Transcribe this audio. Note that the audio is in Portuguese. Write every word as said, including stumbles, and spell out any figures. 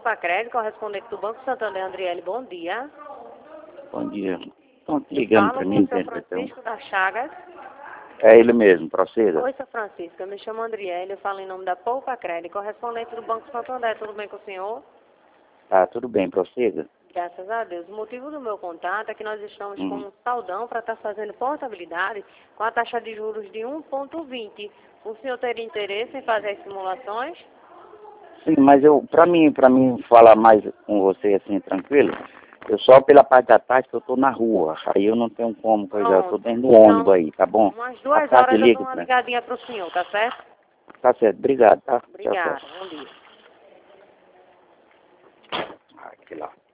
Poupa Crédito, correspondente do Banco Santander, Andriele, bom dia. Bom dia. Estão ligando para mim, Fala com o seu então. Francisco da Chagas. É ele mesmo, proceda. Oi, seu Francisco, eu me chamo Andriele, eu falo em nome da Poupa Crédito, correspondente do Banco Santander, tudo bem com o senhor? Tá, tudo bem, proceda. Graças a Deus. O motivo do meu contato é que nós estamos Hum. com um saldão para estar fazendo portabilidade com a taxa de juros de um vírgula vinte. O senhor teria interesse em fazer as simulações? Sim, mas eu, pra mim, para mim falar mais com você assim, tranquilo, eu só pela parte da tarde que eu tô na rua, aí eu não tenho como coisa, eu tô dentro do ônibus aí, tá bom? Umas À duas tarde horas eu liga dou uma pra... ligadinha para o senhor, tá certo? Tá certo, obrigado, tá? Tchau, Obrigada, tchau. bom dia. Aqui lá.